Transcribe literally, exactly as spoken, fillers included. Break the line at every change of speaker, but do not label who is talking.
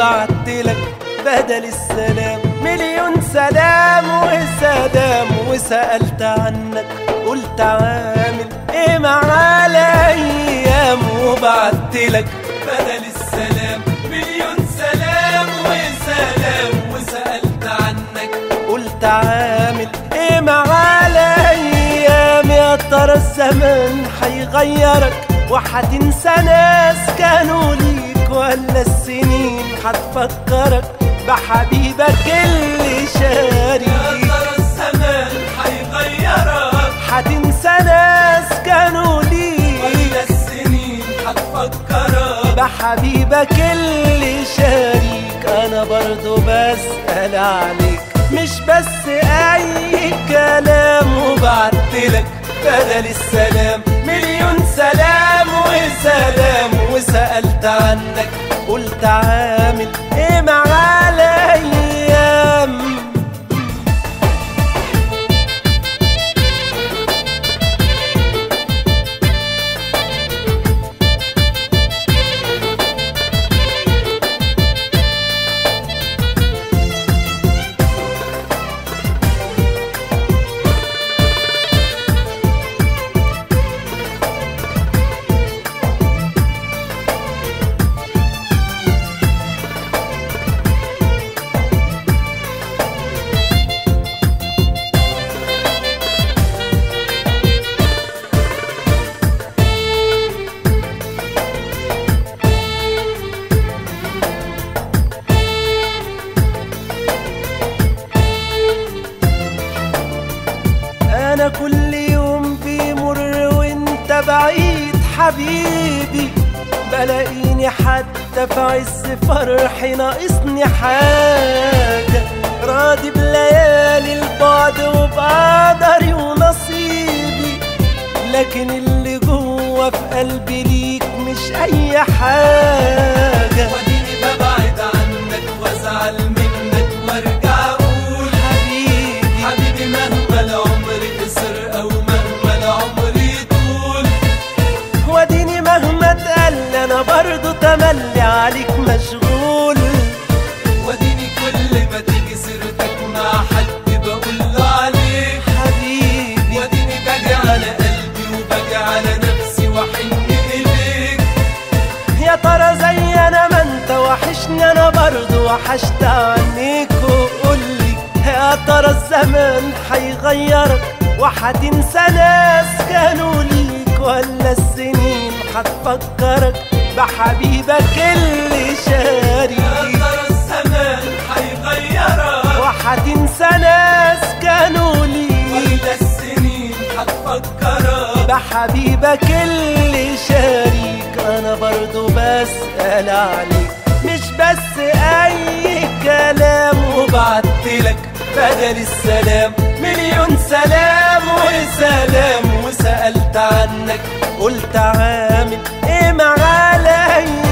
وبعتلك بدل السلام مليون سلام وسلام، وسألت عنك قلت عامل ايه مع الايام، وبعتلك بدل السلام مليون سلام وسلام، وسألت عنك قلت عامل ايه مع الايام. يا ترى الزمن هيغيرك وهتنسى ناس كانوا ليك، ولا السنين هتفكرك بحبيبك اللي شاريك؟
يا ترى الزمان هيغيرك
هتنسى ناس كانوا ليك،
ولا السنين هتفكرك
بحبيبك اللي شاريك؟ انا برضو بسأل عليك مش بس اي كلام، وبعتلك بدل السلام مليون سلام وسلام، وسألت عنك قلت عامل ايه مع الايام. أنا كل يوم بيمر وانت بعيد حبيبي، بلاقيني حتى في عز فرحي ناقصني حاجة، راضي بليالي البعد وبقدري ونصيبي، لكن اللي جوه في قلبي ليك مش أي حاجة.
وديني ببعد عنك وازعل منك وارجع اقول حبيبي حبيبي مهما العمر قصر او مهما العمر يطول،
وديني مهما اتقل انا برضو تملي عليك مشغول،
وديني كل ما تيجي سيرتك مع حد بقول له عليك
حبيبي،
وديني باجي على قلبي وباجي على نفسي واحن اليك.
يا ترى زي انا ما انت وحشني انا برضو وحشت عنيك، وقولي يا ترى الزمان هيغيرك وهتنسى ناس كانوا ليك، ولا السنين هتفكرك بحبيبك اللي شاريك؟
يا ترى الزمان هيغيرك
وهتنسى ناس كانوا ليك،
ولا السنين هتفكرك
بحبيبك اللي شاريك؟ انا برضو بسأل عليك مش بس اي كلام، وبعتلك بدل السلام مليون سلام وسلام، وسألت عنك قلت عامل ايه مع الايام.